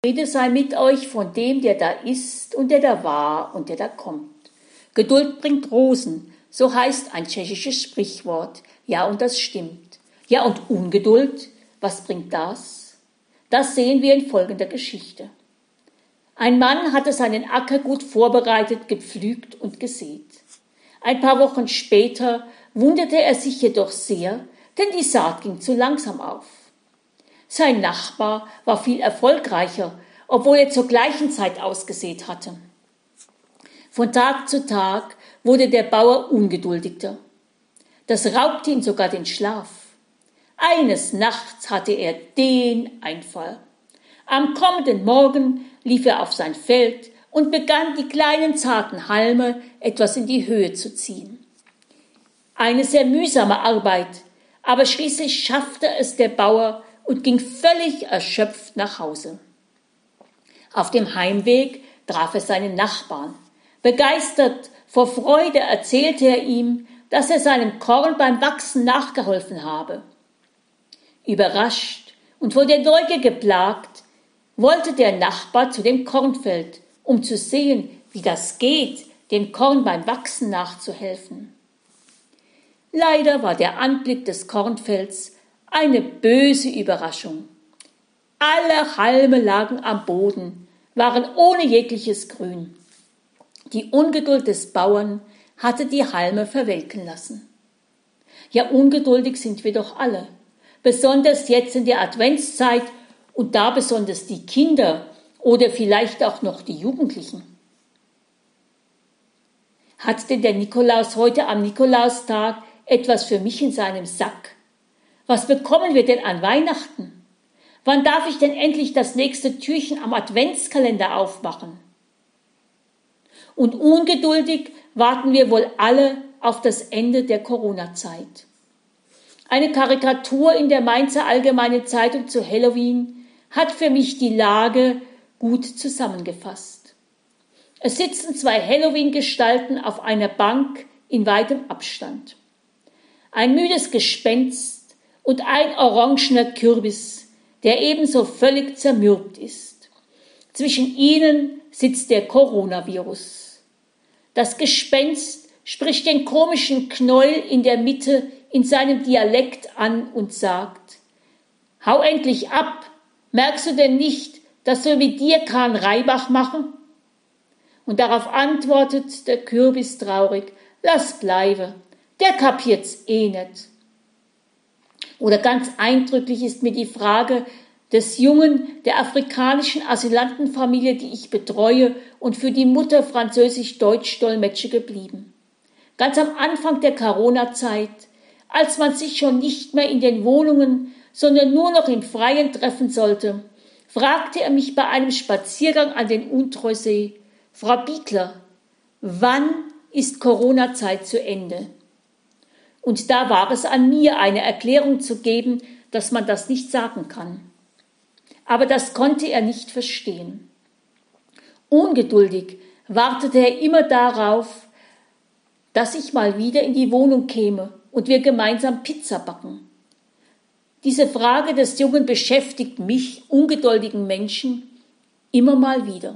Friede sei mit euch von dem, der da ist und der da war und der da kommt. Geduld bringt Rosen, so heißt ein tschechisches Sprichwort. Ja, und das stimmt. Ja, und Ungeduld, was bringt das? Das sehen wir in folgender Geschichte. Ein Mann hatte seinen Acker gut vorbereitet, gepflügt und gesät. Ein paar Wochen später wunderte er sich jedoch sehr, denn die Saat ging zu langsam auf. Sein Nachbar war viel erfolgreicher, obwohl er zur gleichen Zeit ausgesät hatte. Von Tag zu Tag wurde der Bauer ungeduldiger. Das raubte ihm sogar den Schlaf. Eines Nachts hatte er den Einfall. Am kommenden Morgen lief er auf sein Feld und begann, die kleinen zarten Halme etwas in die Höhe zu ziehen. Eine sehr mühsame Arbeit, aber schließlich schaffte es der Bauer und ging völlig erschöpft nach Hause. Auf dem Heimweg traf er seinen Nachbarn. Begeistert vor Freude erzählte er ihm, dass er seinem Korn beim Wachsen nachgeholfen habe. Überrascht und von der Neugier geplagt, wollte der Nachbar zu dem Kornfeld, um zu sehen, wie das geht, dem Korn beim Wachsen nachzuhelfen. Leider war der Anblick des Kornfelds eine böse Überraschung. Alle Halme lagen am Boden, waren ohne jegliches Grün. Die Ungeduld des Bauern hatte die Halme verwelken lassen. Ja, ungeduldig sind wir doch alle, besonders jetzt in der Adventszeit und da besonders die Kinder oder vielleicht auch noch die Jugendlichen. Hat denn der Nikolaus heute am Nikolaustag etwas für mich in seinem Sack? Was bekommen wir denn an Weihnachten? Wann darf ich denn endlich das nächste Türchen am Adventskalender aufmachen? Und ungeduldig warten wir wohl alle auf das Ende der Corona-Zeit. Eine Karikatur in der Mainzer Allgemeinen Zeitung zu Halloween hat für mich die Lage gut zusammengefasst. Es sitzen zwei Halloween-Gestalten auf einer Bank in weitem Abstand. Ein müdes Gespenst und ein orangener Kürbis, der ebenso völlig zermürbt ist. Zwischen ihnen sitzt der Coronavirus. Das Gespenst spricht den komischen Knäuel in der Mitte in seinem Dialekt an und sagt: Hau endlich ab, merkst du denn nicht, dass wir mit dir keinen Reibach machen? Und darauf antwortet der Kürbis traurig: Lass bleibe, der kapiert's eh nicht. Oder ganz eindrücklich ist mir die Frage des Jungen der afrikanischen Asylantenfamilie, die ich betreue und für die Mutter Französisch-Deutsch-Dolmetscher geblieben. Ganz am Anfang der Corona-Zeit, als man sich schon nicht mehr in den Wohnungen, sondern nur noch im Freien treffen sollte, fragte er mich bei einem Spaziergang an den Untreusee: Frau Biegler, wann ist Corona-Zeit zu Ende? Und da war es an mir, eine Erklärung zu geben, dass man das nicht sagen kann. Aber das konnte er nicht verstehen. Ungeduldig wartete er immer darauf, dass ich mal wieder in die Wohnung käme und wir gemeinsam Pizza backen. Diese Frage des Jungen beschäftigt mich, ungeduldigen Menschen, immer mal wieder.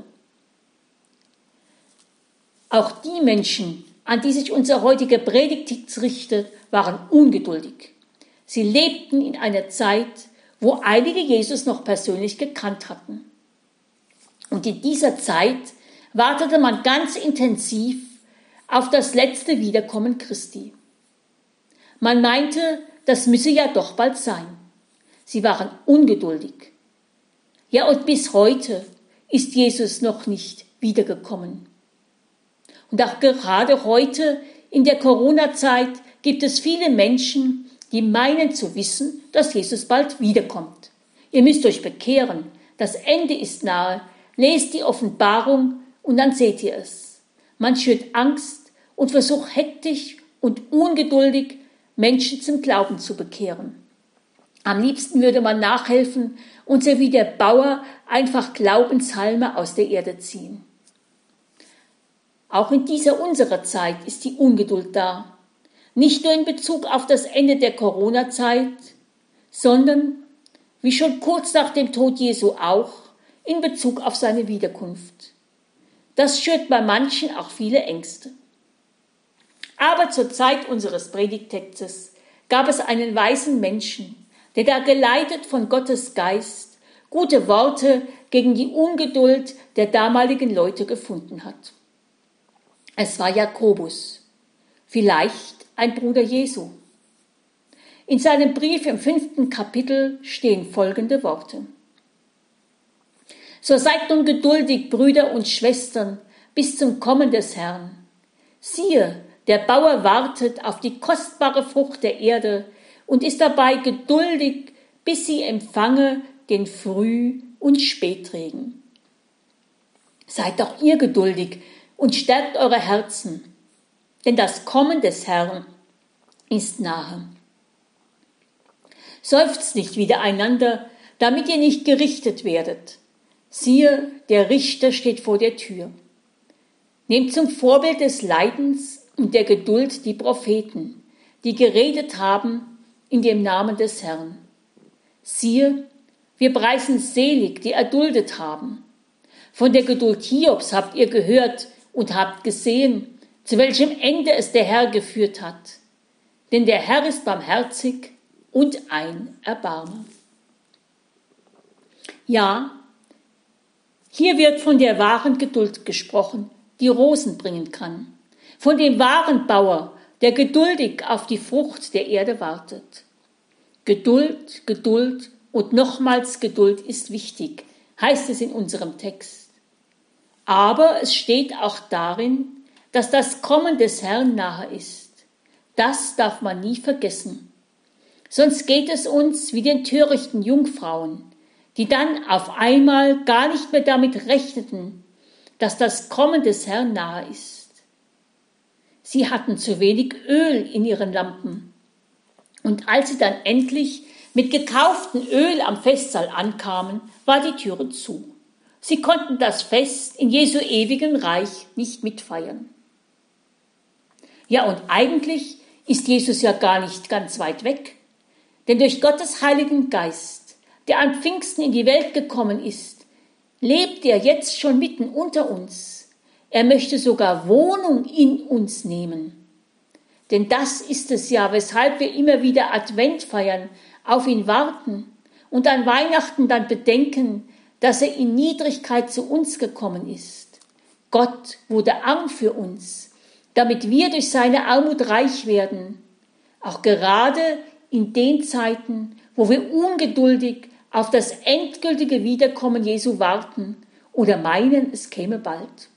Auch die Menschen, an die sich unser heutiger Predigt richtet, waren ungeduldig. Sie lebten in einer Zeit, wo einige Jesus noch persönlich gekannt hatten. Und in dieser Zeit wartete man ganz intensiv auf das letzte Wiederkommen Christi. Man meinte, das müsse ja doch bald sein. Sie waren ungeduldig. Ja, und bis heute ist Jesus noch nicht wiedergekommen. Und auch gerade heute in der Corona-Zeit gibt es viele Menschen, die meinen zu wissen, dass Jesus bald wiederkommt. Ihr müsst euch bekehren, das Ende ist nahe, lest die Offenbarung und dann seht ihr es. Man schürt Angst und versucht hektisch und ungeduldig Menschen zum Glauben zu bekehren. Am liebsten würde man nachhelfen und sie wie der Bauer einfach Glaubenshalme aus der Erde ziehen. Auch in dieser unserer Zeit ist die Ungeduld da. Nicht nur in Bezug auf das Ende der Corona-Zeit, sondern, wie schon kurz nach dem Tod Jesu auch, in Bezug auf seine Wiederkunft. Das schürt bei manchen auch viele Ängste. Aber zur Zeit unseres Predigttextes gab es einen weisen Menschen, der da geleitet von Gottes Geist gute Worte gegen die Ungeduld der damaligen Leute gefunden hat. Es war Jakobus, vielleicht ein Bruder Jesu. In seinem Brief im 5. Kapitel stehen folgende Worte. So seid nun geduldig, Brüder und Schwestern, bis zum Kommen des Herrn. Siehe, der Bauer wartet auf die kostbare Frucht der Erde und ist dabei geduldig, bis sie empfange den Früh- und Spätregen. Seid auch ihr geduldig und stärkt eure Herzen, denn das Kommen des Herrn ist nahe. Seufzt nicht wider einander, damit ihr nicht gerichtet werdet. Siehe, der Richter steht vor der Tür. Nehmt zum Vorbild des Leidens und der Geduld die Propheten, die geredet haben in dem Namen des Herrn. Siehe, wir preisen selig, die erduldet haben. Von der Geduld Hiobs habt ihr gehört und habt gesehen, zu welchem Ende es der Herr geführt hat. Denn der Herr ist barmherzig und ein Erbarmer. Ja, hier wird von der wahren Geduld gesprochen, die Rosen bringen kann. Von dem wahren Bauer, der geduldig auf die Frucht der Erde wartet. Geduld, Geduld und nochmals Geduld ist wichtig, heißt es in unserem Text. Aber es steht auch darin, dass das Kommen des Herrn nahe ist. Das darf man nie vergessen. Sonst geht es uns wie den törichten Jungfrauen, die dann auf einmal gar nicht mehr damit rechneten, dass das Kommen des Herrn nahe ist. Sie hatten zu wenig Öl in ihren Lampen. Und als sie dann endlich mit gekauftem Öl am Festsaal ankamen, war die Türe zu. Sie konnten das Fest in Jesu ewigem Reich nicht mitfeiern. Ja, und eigentlich ist Jesus ja gar nicht ganz weit weg. Denn durch Gottes Heiligen Geist, der an Pfingsten in die Welt gekommen ist, lebt er jetzt schon mitten unter uns. Er möchte sogar Wohnung in uns nehmen. Denn das ist es ja, weshalb wir immer wieder Advent feiern, auf ihn warten und an Weihnachten dann bedenken, dass er in Niedrigkeit zu uns gekommen ist. Gott wurde arm für uns, damit wir durch seine Armut reich werden, auch gerade in den Zeiten, wo wir ungeduldig auf das endgültige Wiederkommen Jesu warten oder meinen, es käme bald.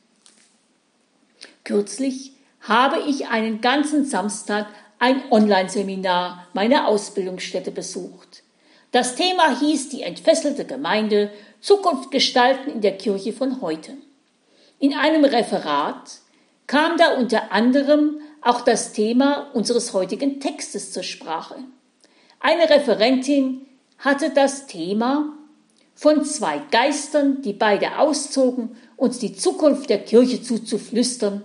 Kürzlich habe ich einen ganzen Samstag ein Online-Seminar meiner Ausbildungsstätte besucht. Das Thema hieß die entfesselte Gemeinde, Zukunft gestalten in der Kirche von heute. In einem Referat kam da unter anderem auch das Thema unseres heutigen Textes zur Sprache. Eine Referentin hatte das Thema von zwei Geistern, die beide auszogen, uns die Zukunft der Kirche zuzuflüstern.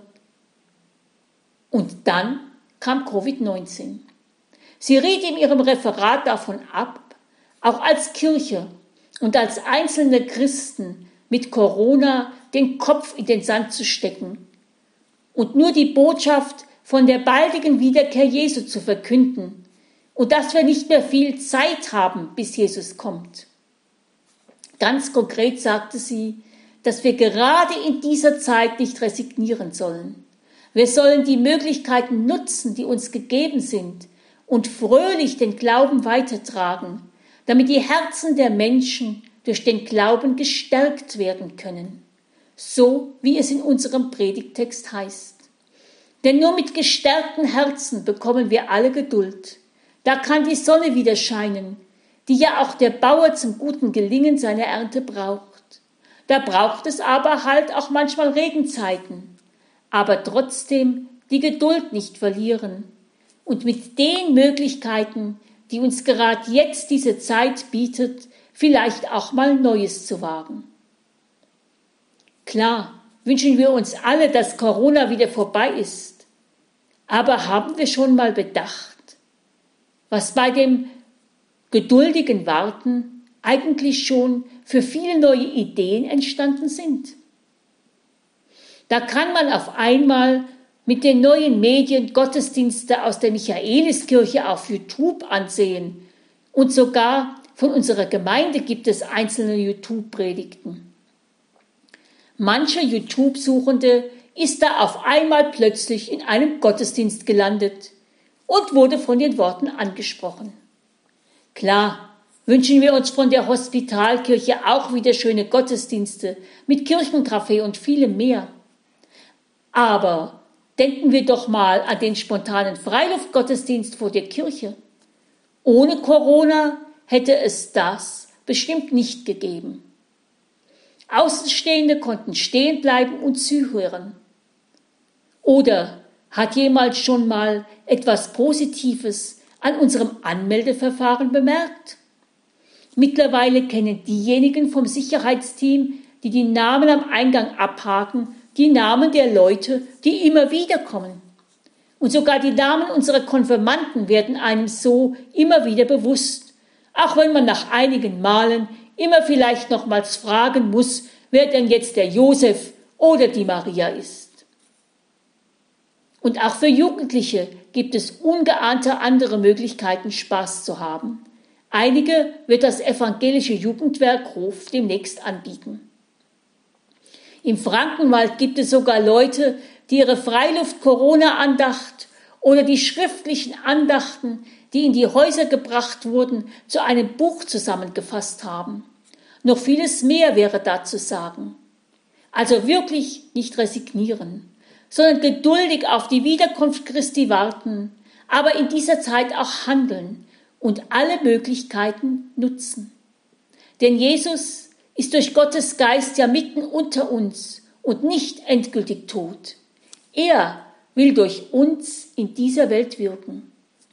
Und dann kam Covid-19. Sie riet in ihrem Referat davon ab, auch als Kirche und als einzelne Christen mit Corona den Kopf in den Sand zu stecken und nur die Botschaft von der baldigen Wiederkehr Jesu zu verkünden und dass wir nicht mehr viel Zeit haben, bis Jesus kommt. Ganz konkret sagte sie, dass wir gerade in dieser Zeit nicht resignieren sollen. Wir sollen die Möglichkeiten nutzen, die uns gegeben sind, und fröhlich den Glauben weitertragen, damit die Herzen der Menschen durch den Glauben gestärkt werden können, so wie es in unserem Predigttext heißt. Denn nur mit gestärkten Herzen bekommen wir alle Geduld. Da kann die Sonne wieder scheinen, die ja auch der Bauer zum guten Gelingen seiner Ernte braucht. Da braucht es aber halt auch manchmal Regenzeiten. Aber trotzdem die Geduld nicht verlieren und mit den Möglichkeiten, die uns gerade jetzt diese Zeit bietet, vielleicht auch mal Neues zu wagen. Klar wünschen wir uns alle, dass Corona wieder vorbei ist. Aber haben wir schon mal bedacht, was bei dem geduldigen Warten eigentlich schon für viele neue Ideen entstanden sind. Da kann man auf einmal mit den neuen Medien Gottesdienste aus der Michaeliskirche auf YouTube ansehen und sogar von unserer Gemeinde gibt es einzelne YouTube-Predigten. Mancher YouTube-Suchende ist da auf einmal plötzlich in einem Gottesdienst gelandet und wurde von den Worten angesprochen. Klar, wünschen wir uns von der Hospitalkirche auch wieder schöne Gottesdienste mit Kirchencafé und vielem mehr. Aber denken wir doch mal an den spontanen Freiluftgottesdienst vor der Kirche. Ohne Corona hätte es das bestimmt nicht gegeben. Außenstehende konnten stehen bleiben und zuhören. Oder hat jemand schon mal etwas Positives an unserem Anmeldeverfahren bemerkt? Mittlerweile kennen diejenigen vom Sicherheitsteam, die die Namen am Eingang abhaken, die Namen der Leute, die immer wieder kommen. Und sogar die Namen unserer Konfirmanden werden einem so immer wieder bewusst, auch wenn man nach einigen Malen immer vielleicht nochmals fragen muss, wer denn jetzt der Josef oder die Maria ist. Und auch für Jugendliche gibt es ungeahnte andere Möglichkeiten, Spaß zu haben. Einige wird das evangelische Jugendwerk Hof demnächst anbieten. Im Frankenwald gibt es sogar Leute, die ihre Freiluft-Corona-Andacht oder die schriftlichen Andachten, die in die Häuser gebracht wurden, zu einem Buch zusammengefasst haben. Noch vieles mehr wäre da zu sagen. Also wirklich nicht resignieren, sondern geduldig auf die Wiederkunft Christi warten, aber in dieser Zeit auch handeln und alle Möglichkeiten nutzen. Denn Jesus ist durch Gottes Geist ja mitten unter uns und nicht endgültig tot. Er will durch uns in dieser Welt wirken.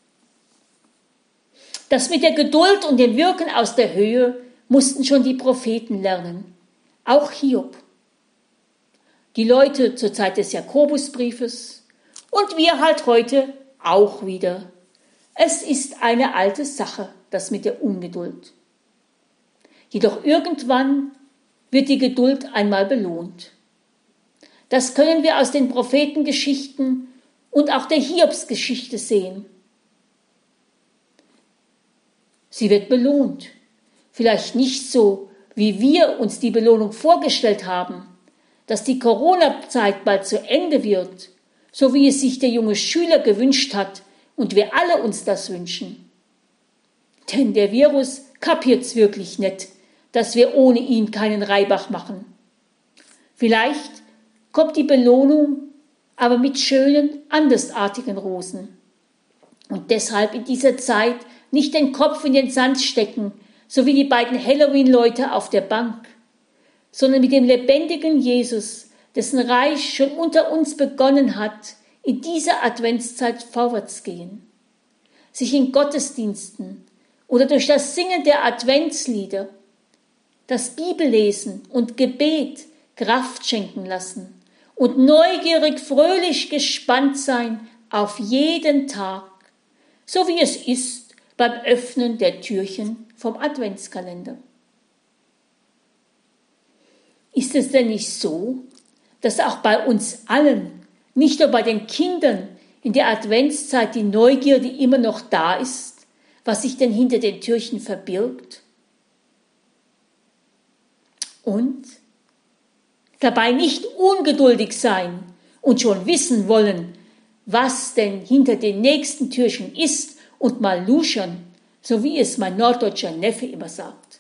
Das mit der Geduld und dem Wirken aus der Höhe mussten schon die Propheten lernen, auch Hiob. Die Leute zur Zeit des Jakobusbriefes und wir halt heute auch wieder. Es ist eine alte Sache, das mit der Ungeduld. Jedoch irgendwann wird die Geduld einmal belohnt. Das können wir aus den Prophetengeschichten und auch der Hiobsgeschichte sehen. Sie wird belohnt. Vielleicht nicht so, wie wir uns die Belohnung vorgestellt haben, dass die Corona-Zeit bald zu Ende wird, so wie es sich der junge Schüler gewünscht hat und wir alle uns das wünschen. Denn der Virus kapiert's wirklich nicht, dass wir ohne ihn keinen Reibach machen. Vielleicht kommt die Belohnung aber mit schönen, andersartigen Rosen. Und deshalb in dieser Zeit nicht den Kopf in den Sand stecken, so wie die beiden Halloween-Leute auf der Bank, sondern mit dem lebendigen Jesus, dessen Reich schon unter uns begonnen hat, in dieser Adventszeit vorwärts gehen. Sich in Gottesdiensten oder durch das Singen der Adventslieder, das Bibellesen und Gebet Kraft schenken lassen und neugierig, fröhlich gespannt sein auf jeden Tag, so wie es ist beim Öffnen der Türchen vom Adventskalender. Ist es denn nicht so, dass auch bei uns allen, nicht nur bei den Kindern, in der Adventszeit die Neugierde immer noch da ist, was sich denn hinter den Türchen verbirgt? Und dabei nicht ungeduldig sein und schon wissen wollen, was denn hinter den nächsten Türchen ist und mal luschern, so wie es mein norddeutscher Neffe immer sagt.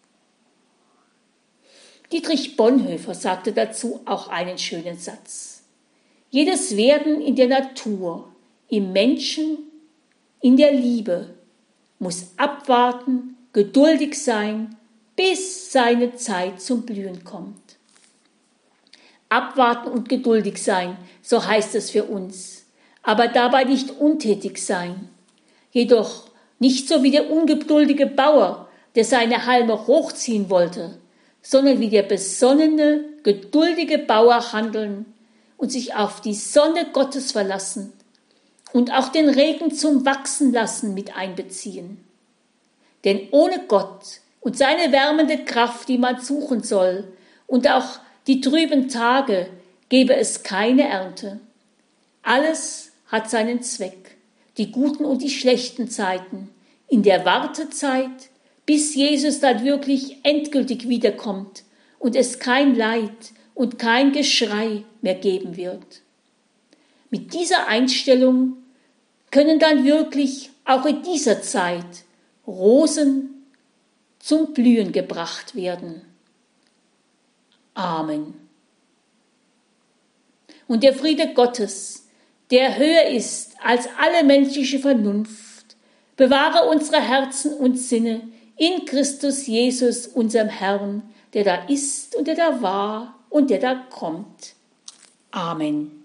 Dietrich Bonhoeffer sagte dazu auch einen schönen Satz. Jedes Werden in der Natur, im Menschen, in der Liebe muss abwarten, geduldig sein, bis seine Zeit zum Blühen kommt. Abwarten und geduldig sein, so heißt es für uns, aber dabei nicht untätig sein. Jedoch nicht so wie der ungeduldige Bauer, der seine Halme hochziehen wollte, sondern wie der besonnene, geduldige Bauer handeln und sich auf die Sonne Gottes verlassen und auch den Regen zum Wachsen lassen mit einbeziehen. Denn ohne Gott und seine wärmende Kraft, die man suchen soll, und auch die trüben Tage gebe es keine Ernte. Alles hat seinen Zweck, die guten und die schlechten Zeiten, in der Wartezeit, bis Jesus dann wirklich endgültig wiederkommt und es kein Leid und kein Geschrei mehr geben wird. Mit dieser Einstellung können dann wirklich auch in dieser Zeit Rosen zum Blühen gebracht werden. Amen. Und der Friede Gottes, der höher ist als alle menschliche Vernunft, bewahre unsere Herzen und Sinne in Christus Jesus, unserem Herrn, der da ist und der da war und der da kommt. Amen.